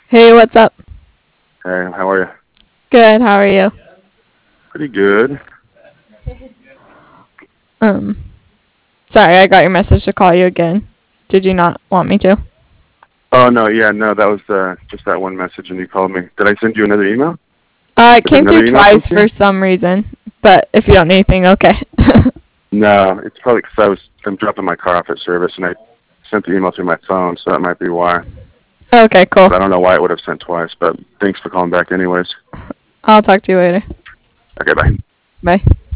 Hey, what's up? Hey, how are you? Good, how are you? Pretty good. Um, Sorry, I got your message to call you again. Did you not want me to? Oh no, yeah, no, that was just that one message, and you called me. Did I send you another email? It Did came through another email come twice to you? for some reason, but if you don't need anything, okay. No, it's probably because I'm dropping my car off at service, and I sent the email through my phone, so that might be why. Okay, cool. But I don't know why it would have sent twice. But thanks for calling back, anyways. I'll talk to you later. Okay, bye. Bye.